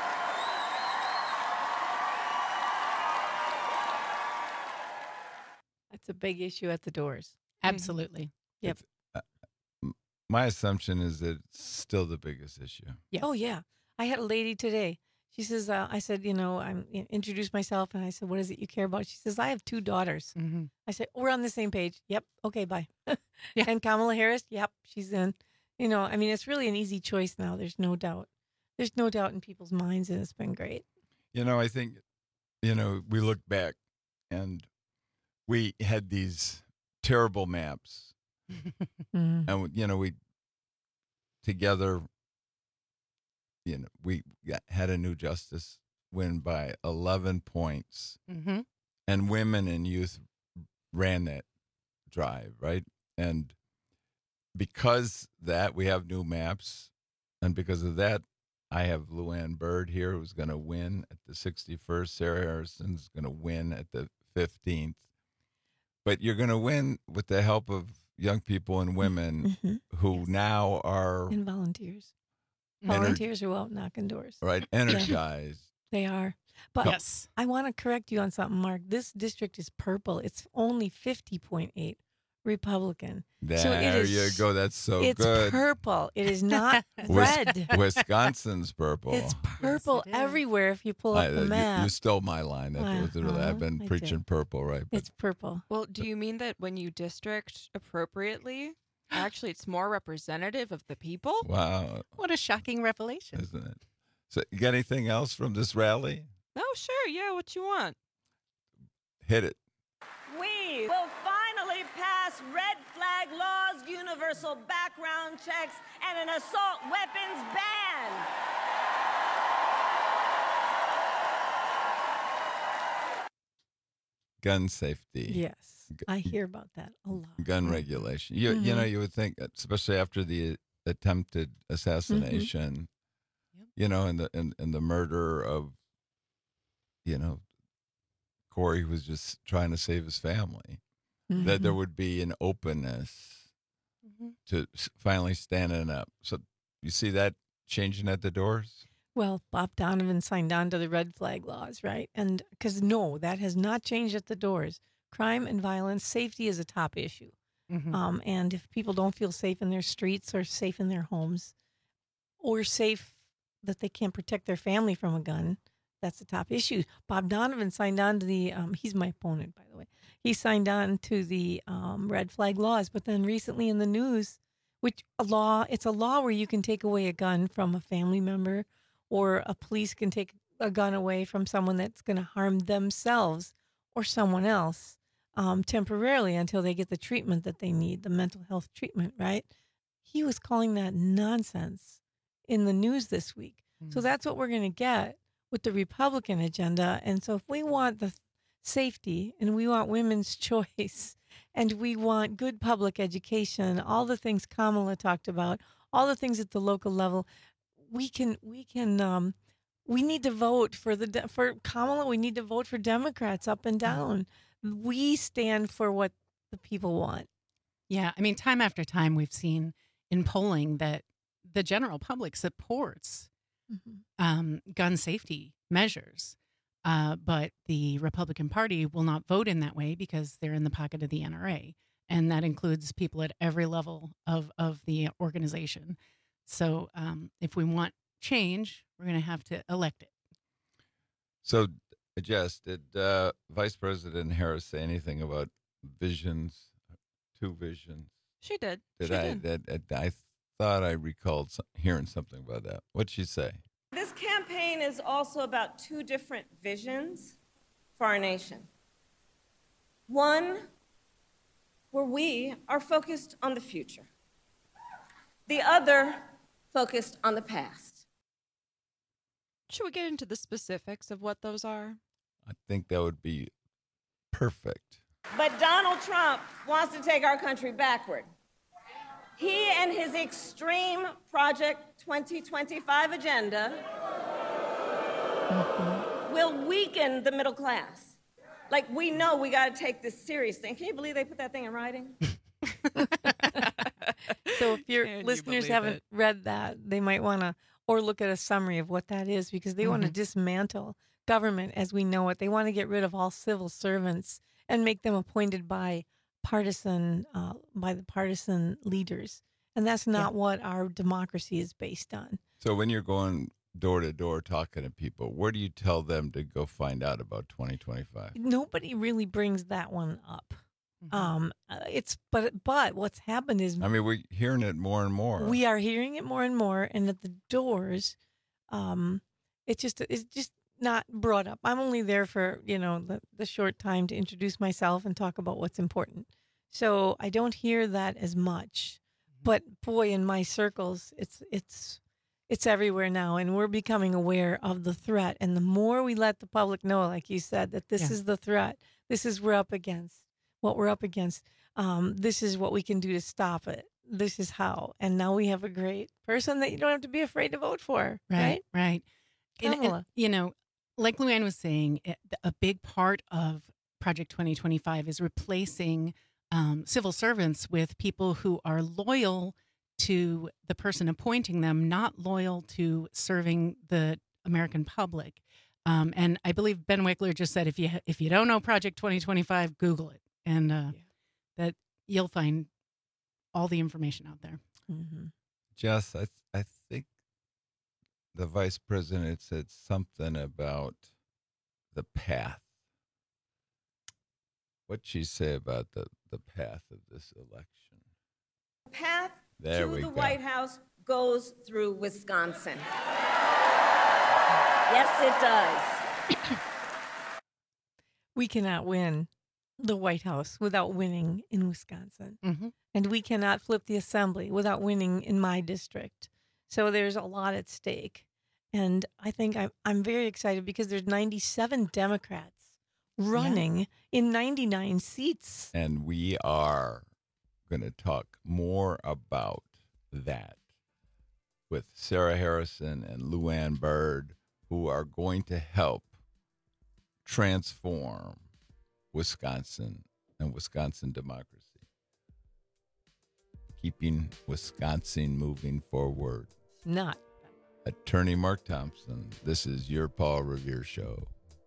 That's a big issue at the doors. Absolutely. Yep. Uh, m- my assumption is that it's still the biggest issue. Yeah. Oh, yeah. I had a lady today. She says, uh, I said, you know, I'm you know, introduced myself, and I said, what is it you care about? She says, I have two daughters. Mm-hmm. I said, we're on the same page. Yep. Okay, bye. Yeah. And Kamala Harris, yep, she's in. You know, I mean, it's really an easy choice now. There's no doubt. There's no doubt in people's minds, and it's been great. You know, I think, you know, we look back and we had these terrible maps. Mhm. And, you know, we together, you know, we got, had a new justice win by eleven points. Mm-hmm. And women and youth ran that drive, right? And because that, we have new maps. And because of that, I have Luann Byrd here, who's going to win at the sixty-first. Sarah Harrison's going to win at the fifteenth. But you're going to win with the help of young people and women Mhm. who now are And volunteers. Ener- Volunteers are out knocking doors. right energized. They are. But Yes. I want to correct you on something, Mark. This district is purple. It's only fifty point eight Republican. There So it is- you go. That's so it's good. purple. It is not Wis- red. Wisconsin's purple. It's purple it is. everywhere if you pull I- up uh, the you- map. You, stole my line. That was really, Uh-huh, I've been I preaching did. purple, right? But It's purple. Well, do you mean that when you district appropriately, actually it's more representative of the people? wow, What a shocking revelation. isn't it? So, you got anything else from this rally? Oh, sure. Yeah, what you want? Hit it. We will finally pass red flag laws, universal background checks, and an assault weapons ban. Gun safety. Yes. I hear about that a lot. Gun regulation. You you know Mhm. you would think, especially after the attempted assassination, you know, and the and, and the murder of, you know, Corey, who was just trying to save his family, that there Mhm. would be an openness Mhm. to s- finally standing up. So you see that changing at the doors? Well, Bob Donovan signed on to the red flag laws, right? And because no, that has not changed at the doors. Crime and violence, safety is a top issue. Mhm. Um, and if people don't feel safe in their streets or safe in their homes or safe that they can't protect their family from a gun, that's the top issue. Bob Donovan signed on to the, um, he's my opponent, by the way. He signed on to the um, red flag laws. But then recently in the news, which a law, it's a law where you can take away a gun from a family member, or a police can take a gun away from someone that's going to harm themselves or someone else um, temporarily until they get the treatment that they need, the mental health treatment, right? He was calling that nonsense in the news this week. So that's what we're going to get with the Republican agenda. And so if we want the safety and we want women's choice and we want good public education, all the things Kamala talked about, all the things at the local level, we can we can um, we need to vote for the de- for Kamala. We need to vote for Democrats up and down. We stand for what the people want. Yeah, I mean, time after time, we've seen in polling that the general public supports um, gun safety measures, uh, but the Republican Party will not vote in that way because they're in the pocket of the N R A, and that includes people at every level of of the organization. So, um, if we want change, we're going to have to elect it. So Jess, did uh, Vice President Harris say anything about visions, two visions? She did. Did she I? did. That, that, I thought I recalled some, hearing something about that. What'd she say? This campaign is also about two different visions for our nation. One, where we are focused on the future. The other, focused on the past. Should we get into the specifics of what those are? I think that would be perfect. But Donald Trump wants to take our country backward. He and his extreme Project twenty twenty-five agenda mm-hmm. will weaken the middle class. Like, we know we got to take this seriously. Can you believe they put that thing in writing? So if your Can you listeners believe haven't it? read that, they might want to, or look at a summary of what that is, because they want to Mhm. dismantle government as we know it. They want to get rid of all civil servants and make them appointed by partisan, uh, by the partisan leaders. And that's not what our democracy is based on. So when you're going door to door talking to people, where do you tell them to go find out about twenty twenty-five? Nobody really brings that one up. Um, uh, it's but but what's happened is I mean, we're hearing it more and more. we are hearing it more and more, and at the doors, um, it's just it's just not brought up. I'm only there for you know the, the short time to introduce myself and talk about what's important, so I don't hear that as much. But boy, in my circles, it's it's it's everywhere now, and we're becoming aware of the threat. And the more we let the public know, like you said, that this Yeah. is the threat, this is we're up against, what we're up against. Um, this is what we can do to stop it. This is how. And now we have a great person that you don't have to be afraid to vote for, right? Right, right. And- and, Kamala. you know, like Luann was saying, it- a big part of Project twenty twenty-five is replacing um, civil servants with people who are loyal to the person appointing them, not loyal to serving the American public. Um, and I believe Ben Wickler just said, if you if you don't know Project twenty twenty-five, Google it, and uh, that you'll find all the information out there. Mm-hmm. Jess, I th- I think the vice president said something about the path. What'd she say about the, the path of this election? The path There to we the go. White House goes through Wisconsin. Yes, it does. We cannot win the White House without winning in Wisconsin. Mm-hmm. And we cannot flip the assembly without winning in my district. So there's a lot at stake. And I think I'm, I'm very excited because there's ninety-seven Democrats running in ninety-nine seats. And we are going to talk more about that with Sarah Harrison and Luann Byrd, who are going to help transform Wisconsin and Wisconsin democracy, keeping Wisconsin moving forward. Not. Attorney Mark Thompson, this is your Paul Revere Show.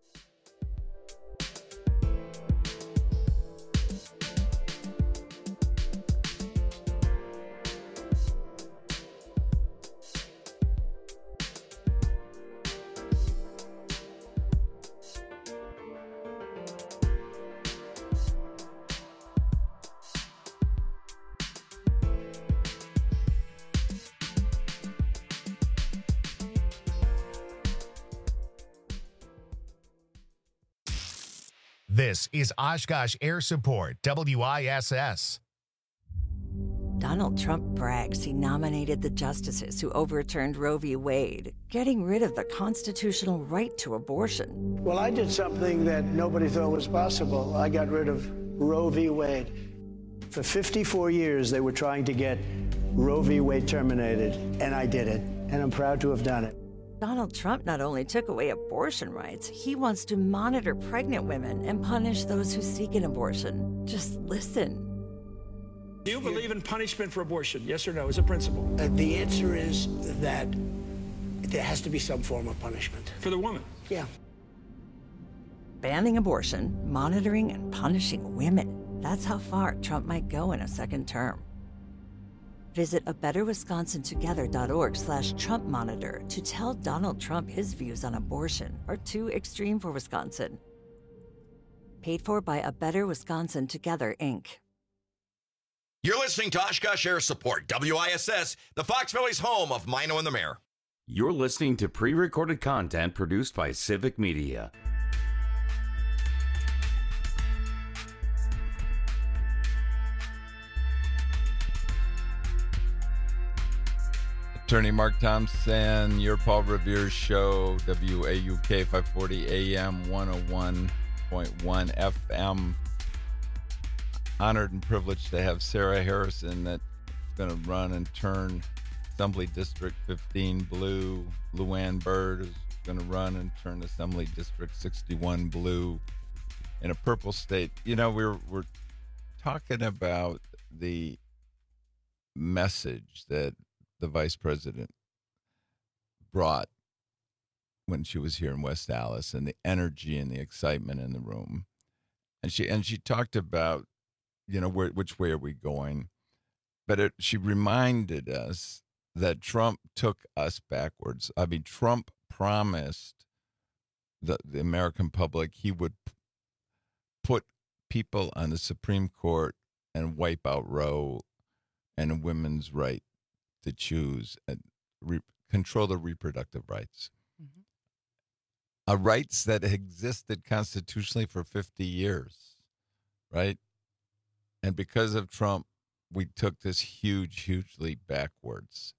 This is Oshkosh Air Support, W I S S. Donald Trump brags he nominated the justices who overturned Roe v. Wade, getting rid of the constitutional right to abortion. Well, I did something that nobody thought was possible. I got rid of Roe v. Wade. For fifty-four years, they were trying to get Roe v. Wade terminated, and I did it, and I'm proud to have done it. Donald Trump not only took away abortion rights, he wants to monitor pregnant women and punish those who seek an abortion. Just listen. Do you believe in punishment for abortion? Yes or no, as a principle? Uh, the answer is that there has to be some form of punishment. For the woman? Yeah. Banning abortion, monitoring and punishing women. That's how far Trump might go in a second term. Visit a better wisconsin together dot org slash Trump Monitor to tell Donald Trump his views on abortion are too extreme for Wisconsin. Paid for by A Better Wisconsin Together, Incorporated. You're listening to Oshkosh Air Support, W I S S, the Fox Valley's home of Mino and the Mayor. You're listening to pre-recorded content produced by Civic Media. Attorney Mark Thompson, your Paul Revere's show, W A U K five forty A M, one oh one point one F M. Honored and privileged to have Sarah Harrison that's going to run and turn Assembly District fifteen blue. Luann Byrd is going to run and turn Assembly District sixty-one blue in a purple state. You know, we're we're talking about the message that the vice president brought when she was here in West Allis, and the energy and the excitement in the room. And she and she talked about, you know, where, which way are we going? But it, she reminded us that Trump took us backwards. I mean, Trump promised the, the American public he would p- put people on the Supreme Court and wipe out Roe and a women's right to choose and re- control the reproductive rights. Mm-hmm. Uh, rights that existed constitutionally for fifty years, right? And because of Trump, we took this huge, huge leap backwards.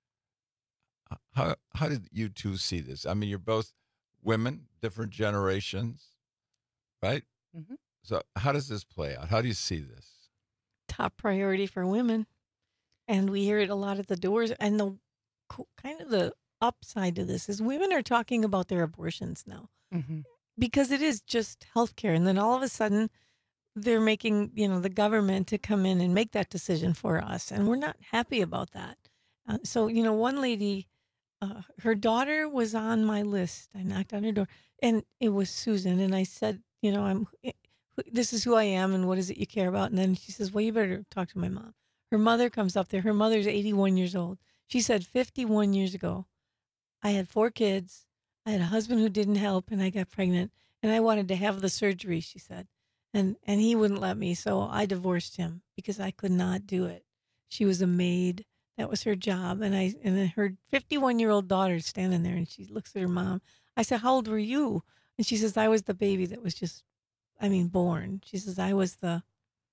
How how did you two see this? I mean, you're both women, different generations, right? Mm-hmm. So how does this play out? How do you see this? Top priority for women. And we hear it a lot at the doors. And the kind of the upside to this is women are talking about their abortions now. Mm-hmm. Because it is just healthcare. And then all of a sudden, they're making, you know, the government to come in and make that decision for us. And we're not happy about that. Uh, so, you know, one lady, uh, her daughter was on my list. I knocked on her door and it was Susan. And I said, you know, I'm, this is who I am and what is it you care about? And then she says, well, you better talk to my mom. Her mother comes up there. Her mother's eighty-one years old. She said, fifty-one years ago, I had four kids. I had a husband who didn't help and I got pregnant and I wanted to have the surgery, she said. And and he wouldn't let me, so I divorced him because I could not do it. She was a maid. That was her job. And I and then her fifty-one-year-old daughter is standing there, and she looks at her mom. I said, how old were you? And she says, I was the baby that was just, I mean, born. She says, I was the,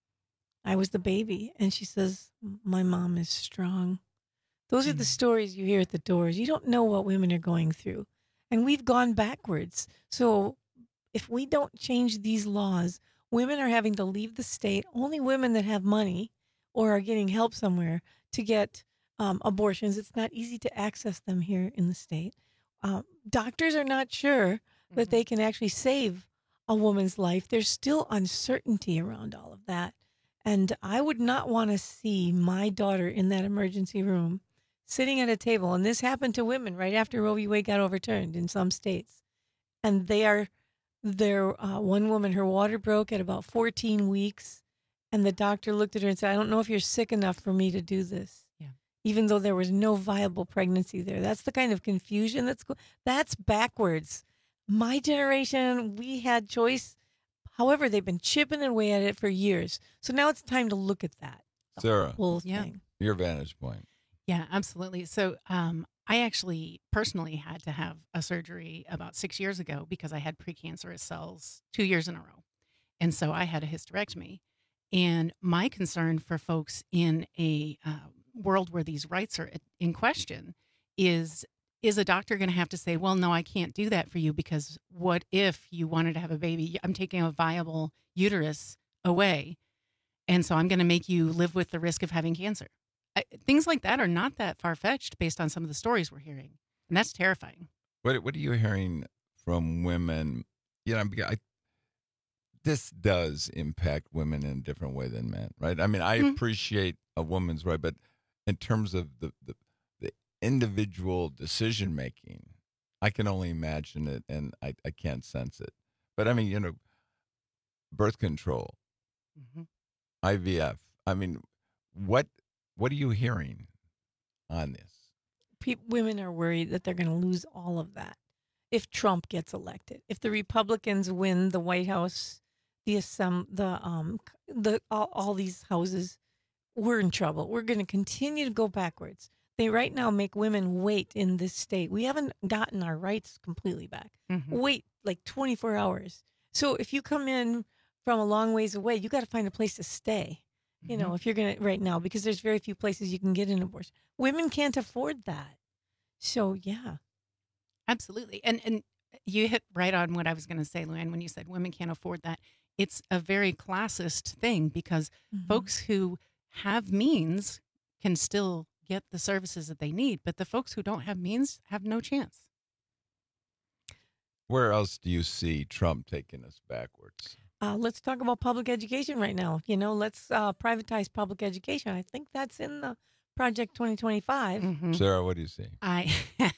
I was the baby. And she says, my mom is strong. Those are the stories you hear at the doors. You don't know what women are going through. And we've gone backwards. So if we don't change these laws, women are having to leave the state. Only women that have money or are getting help somewhere to get um, abortions. It's not easy to access them here in the state. Um, doctors are not sure mm-hmm. that they can actually save a woman's life. There's still uncertainty around all of that. And I would not want to see my daughter in that emergency room sitting at a table. And this happened to women right after Roe v. Wade got overturned in some states. And they are There, uh, one woman, her water broke at about fourteen weeks, and the doctor looked at her and said, I don't know if you're sick enough for me to do this. Yeah. Even though there was no viable pregnancy there. That's the kind of confusion that's go- that's backwards. My generation, we had choice. However, they've been chipping away at it for years. So now it's time to look at that. Sarah, whole yeah. thing. Your vantage point. Yeah, absolutely. So um, I actually personally had to have a surgery about six years ago because I had precancerous cells two years in a row. And so I had a hysterectomy. And my concern for folks in a uh, world where these rights are in question is, is a doctor going to have to say, well, no, I can't do that for you because what if you wanted to have a baby? I'm taking a viable uterus away. And so I'm going to make you live with the risk of having cancer. I, things like that are not that far-fetched based on some of the stories we're hearing. And that's terrifying. What What are you hearing from women? You know, I, this does impact women in a different way than men, right? I mean, I mm-hmm. appreciate a woman's right, but in terms of the, the, the individual decision-making, I can only imagine it, and I, I can't sense it. But, I mean, you know, birth control, mm-hmm. I V F. I mean, what what are you hearing on this? Pe- women are worried that they're going to lose all of that if Trump gets elected. If the Republicans win the White House, the Assemb- the um the all, all these houses, we're in trouble. We're going to continue to go backwards. They right now make women wait in this state. We haven't gotten our rights completely back. Mm-hmm. Wait like twenty-four hours. So if you come in from a long ways away, you got to find a place to stay. You know, Mhm. if you're going to right now, because there's very few places you can get an abortion. Women can't afford that. So, yeah. Absolutely. And and you hit right on what I was going to say, Luann, when you said women can't afford that. It's a very classist thing because Mhm. folks who have means can still get the services that they need, but the folks who don't have means have no chance. Where else do you see Trump taking us backwards? Uh, let's talk about public education right now. You know, let's uh, privatize public education. I think that's in the Project twenty twenty-five. Mhm. Sarah, what do you see? I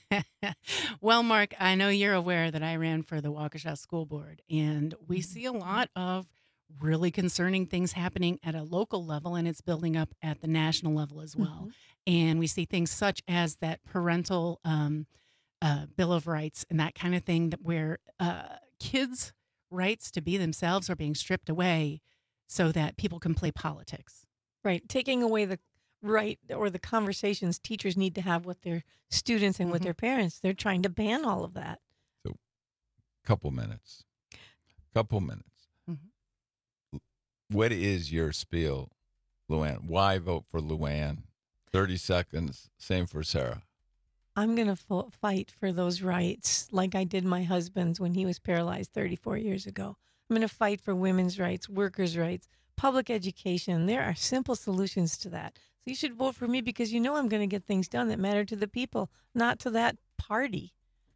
well, Mark, I know you're aware that I ran for the Waukesha School Board, and we see a lot of really concerning things happening at a local level, and it's building up at the national level as well. And we see things such as that parental um, uh, Bill of Rights and that kind of thing, that where uh, kids' rights to be themselves are being stripped away so that people can play politics. Right. Taking away the right or the conversations teachers need to have with their students and with Mhm. their parents. They're trying to ban all of that. Couple minutes. Couple minutes. Mhm. What is your spiel, Luann? Why vote for Luann? thirty seconds. Same for Sarah. I'm going to fo- fight for those rights like I did my husband's when he was paralyzed thirty-four years ago. I'm going to fight for women's rights, workers' rights, public education. There are simple solutions to that. So you should vote for me because you know I'm going to get things done that matter to the people, not to that party.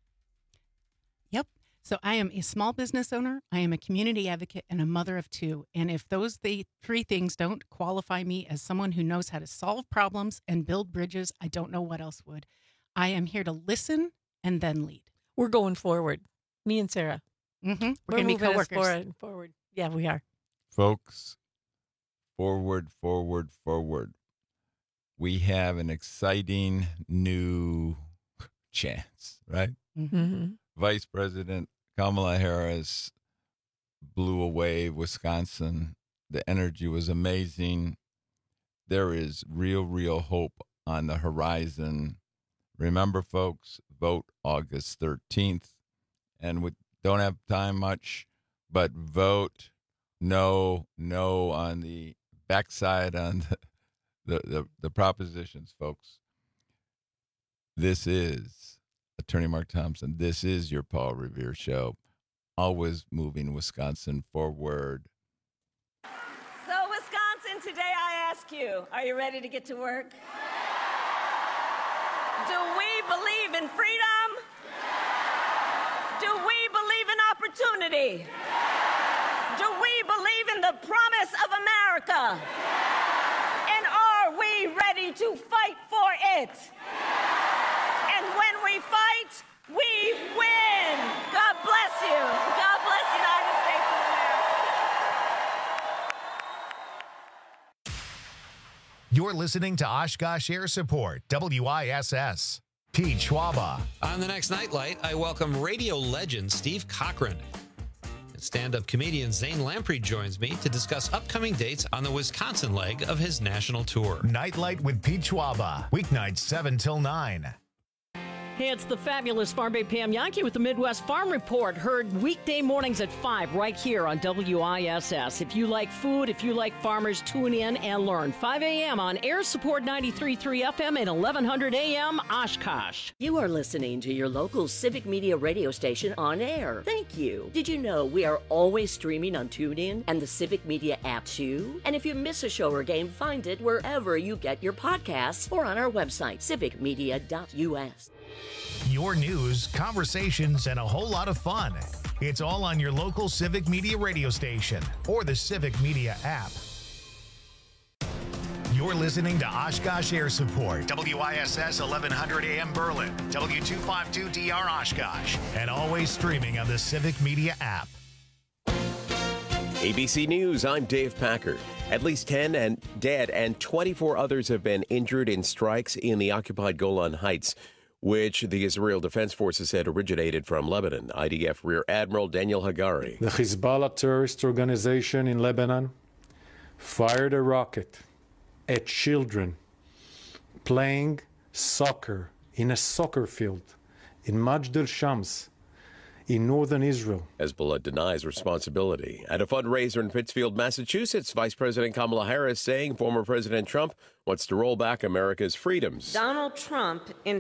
Yep. So I am a small business owner, I am a community advocate, and a mother of two. And if those the three things don't qualify me as someone who knows how to solve problems and build bridges, I don't know what else would. I am here to listen and then lead. We're going forward. Me and Sarah. Mm-hmm. We're, We're going to be moving us coworkers. forward, forward. Yeah, we are. Folks, forward, forward, forward. We have an exciting new chance, right? Mm-hmm. Vice President Kamala Harris blew away Wisconsin. The energy was amazing. There is real, real hope on the horizon. Remember, folks, vote August thirteenth. And we don't have time much, but vote no, no on the backside on the, the, the, the propositions, folks. This is Attorney Mark Thompson. This is your Paul Revere Show. Always moving Wisconsin forward. So, Wisconsin, today I ask you, are you ready to get to work? Do we believe in freedom? Do we believe in opportunity? Do we believe in the promise of America? And are we ready to fight for it? And when we fight, we win. God bless you. God bless the United States of America. You're listening to Oshkosh Air Support, W I S S. Pete Schwaba. On the next Nightlight, I welcome radio legend Steve Cochran. And stand-up comedian Zane Lamprey joins me to discuss upcoming dates on the Wisconsin leg of his national tour. Nightlight with Pete Schwaba. Weeknights seven till nine. Hey, it's the fabulous Farm Babe Pam Yankee with the Midwest Farm Report. Heard weekday mornings at five right here on W I S S. If you like food, if you like farmers, tune in and learn. five a.m. on Air Support ninety-three point three F M and eleven hundred A M Oshkosh. You are listening to your local Civic Media radio station on air. Thank you. Did you know we are always streaming on TuneIn and the Civic Media app too? And if you miss a show or game, find it wherever you get your podcasts or on our website, civic media dot U S. Your news, conversations, and a whole lot of fun. It's all on your local Civic Media radio station or the Civic Media app. You're listening to Oshkosh Air Support, W I S S eleven hundred A M Berlin, W two fifty-two D R Oshkosh, and always streaming on the Civic Media app. A B C News, I'm Dave Packard. At least ten and dead and twenty-four others have been injured in strikes in the occupied Golan Heights, which the Israel Defense Forces said originated from Lebanon. I D F Rear Admiral Daniel Hagari. The Hezbollah terrorist organization in Lebanon fired a rocket at children playing soccer in a soccer field in Majd al-Shams in northern Israel. Hezbollah denies responsibility. At a fundraiser in Pittsfield, Massachusetts, Vice President Kamala Harris saying former President Trump wants to roll back America's freedoms. Donald Trump, in